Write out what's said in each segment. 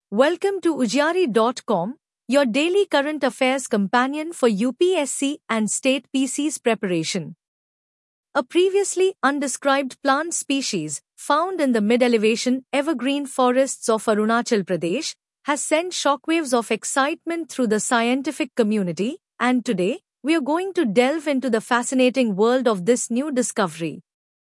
Welcome to Ujjari.com, your daily current affairs companion for UPSC and state PC's preparation. A previously undescribed plant species found in the mid-elevation evergreen forests of Arunachal Pradesh has sent shockwaves of excitement through the scientific community, and today we are going to delve into the fascinating world of this new discovery.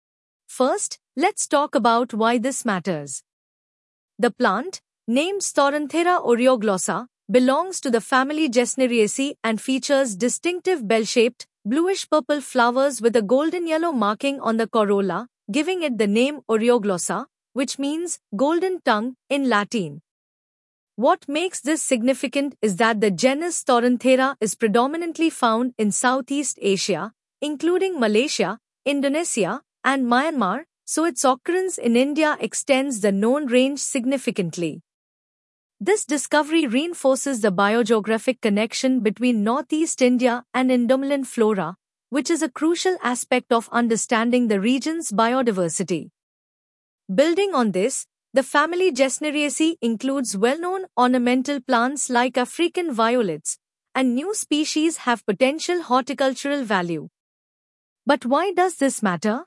First, let's talk about why this matters. The plant, named Stauranthera oreoglossa, belongs to the family Gesneriaceae and features distinctive bell-shaped, bluish-purple flowers with a golden yellow marking on the corolla, giving it the name oreoglossa, which means golden tongue in Latin. What makes this significant is that the genus Stauranthera is predominantly found in Southeast Asia, including Malaysia, Indonesia, and Myanmar, so its occurrence in India extends the known range significantly. This discovery reinforces the biogeographic connection between Northeast India and Indomalin flora, which is a crucial aspect of understanding the region's biodiversity. Building on this, the family Gesneriaceae includes well-known ornamental plants like African violets, and new species have potential horticultural value. But why does this matter?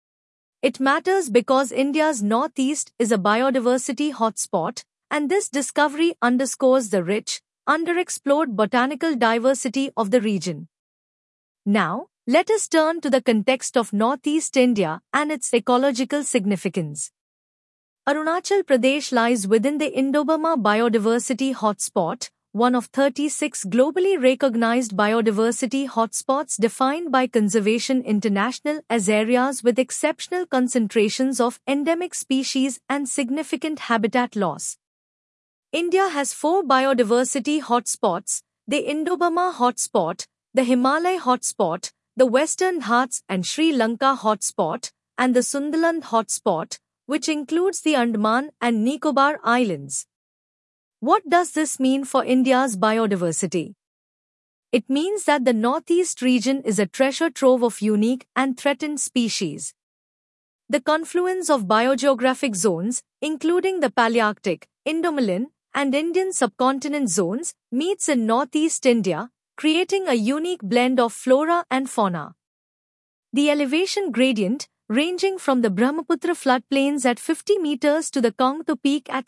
It matters because India's northeast is a biodiversity hotspot, and this discovery underscores the rich, underexplored botanical diversity of the region. Now, let us turn to the context of Northeast India and its ecological significance. Arunachal Pradesh lies within the Indo-Burma Biodiversity Hotspot, one of 36 globally recognized biodiversity hotspots defined by Conservation International as areas with exceptional concentrations of endemic species and significant habitat loss. India has 4 biodiversity hotspots: the Indo-Burma hotspot, the Himalaya hotspot, the Western Ghats and Sri Lanka hotspot, and the Sundaland hotspot, which includes the Andaman and Nicobar Islands. What does this mean for India's biodiversity? It means that the Northeast region is a treasure trove of unique and threatened species. The confluence of biogeographic zones, including the Palearctic, Indomalin, and Indian subcontinent zones, meets in Northeast India, creating a unique blend of flora and fauna. The elevation gradient, ranging from the Brahmaputra floodplains at 50 meters to the Kangtu Peak at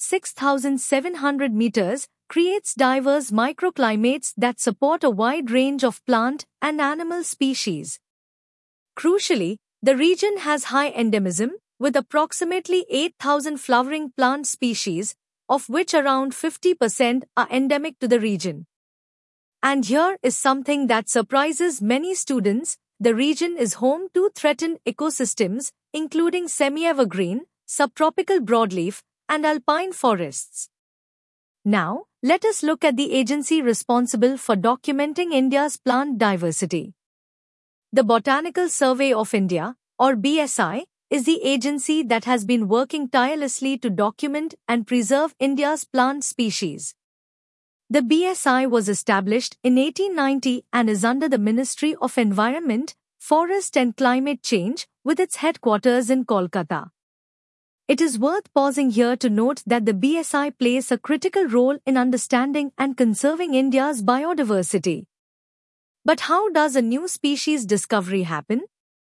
6,700 meters, creates diverse microclimates that support a wide range of plant and animal species. Crucially, the region has high endemism, with approximately 8,000 flowering plant species, of which around 50% are endemic to the region. And here is something that surprises many students: the region is home to threatened ecosystems, including semi-evergreen, subtropical broadleaf, and alpine forests. Now, let us look at the agency responsible for documenting India's plant diversity. The Botanical Survey of India, or BSI, is the agency that has been working tirelessly to document and preserve India's plant species. The BSI was established in 1890 and is under the Ministry of Environment, Forest and Climate Change, with its headquarters in Kolkata. It is worth pausing here to note that the BSI plays a critical role in understanding and conserving India's biodiversity. But how does a new species discovery happen?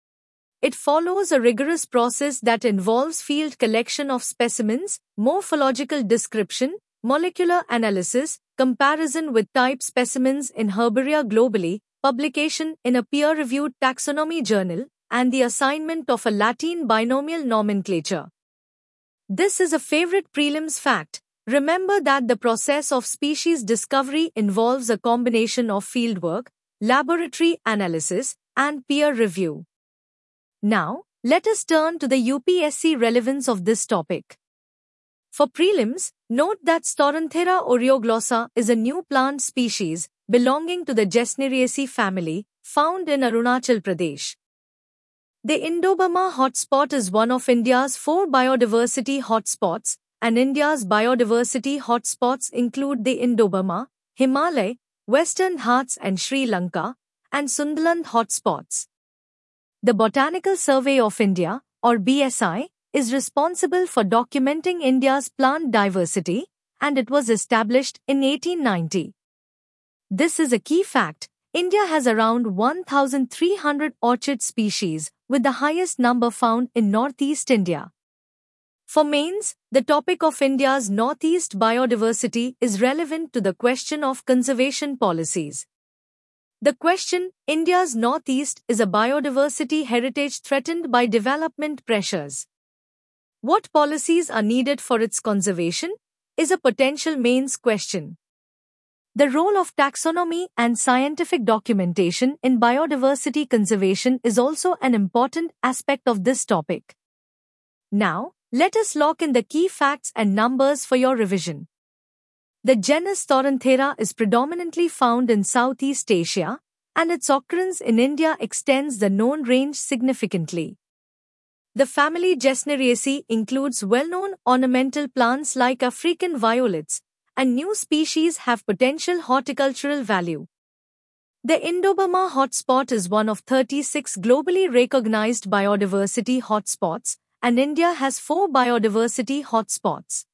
It follows a rigorous process that involves field collection of specimens, morphological description, molecular analysis, comparison with type specimens in herbaria globally, publication in a peer-reviewed taxonomy journal, and the assignment of a Latin binomial nomenclature. This is a favorite prelims fact. Remember that the process of species discovery involves a combination of fieldwork, laboratory analysis, and peer review. Now, let us turn to the UPSC relevance of this topic. For prelims, note that Stauranthera oreoglossa is a new plant species belonging to the Gesneriaceae family, found in Arunachal Pradesh. The Indo-Burma hotspot is one of India's 4 biodiversity hotspots, and India's biodiversity hotspots include the Indo-Burma, Himalaya, Western Ghats and Sri Lanka, and Sundaland hotspots. The Botanical Survey of India, or BSI, is responsible for documenting India's plant diversity, and it was established in 1890. This is a key fact. India has around 1,300 orchid species, with the highest number found in Northeast India. For mains, the topic of India's Northeast biodiversity is relevant to the question of conservation policies. The question, India's Northeast is a biodiversity heritage threatened by development pressures. What policies are needed for its conservation? Is a potential mains question. The role of taxonomy and scientific documentation in biodiversity conservation is also an important aspect of this topic. Now, let us lock in the key facts and numbers for your revision. The genus Thoranthera is predominantly found in Southeast Asia, and its occurrence in India extends the known range significantly. The family Gesneriaceae includes well-known ornamental plants like African violets, and new species have potential horticultural value. The Indo-Burma hotspot is one of 36 globally recognized biodiversity hotspots, and India has 4 biodiversity hotspots.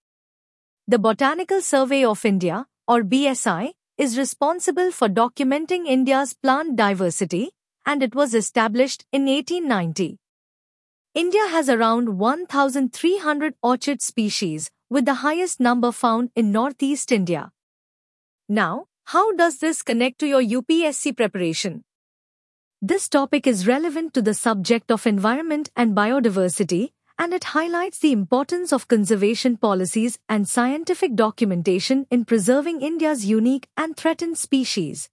The Botanical Survey of India, or BSI, is responsible for documenting India's plant diversity, and it was established in 1890. India has around 1,300 orchid species, with the highest number found in Northeast India. Now, how does this connect to your UPSC preparation? This topic is relevant to the subject of environment and biodiversity, and it highlights the importance of conservation policies and scientific documentation in preserving India's unique and threatened species.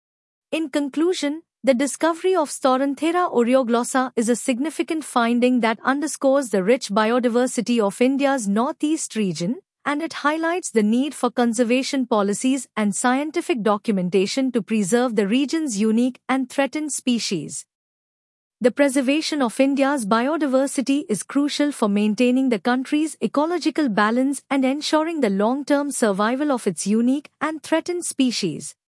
In conclusion, the discovery of Thoranthera oreoglossa is a significant finding that underscores the rich biodiversity of India's northeast region, and it highlights the need for conservation policies and scientific documentation to preserve the region's unique and threatened species. The preservation of India's biodiversity is crucial for maintaining the country's ecological balance and ensuring the long-term survival of its unique and threatened species.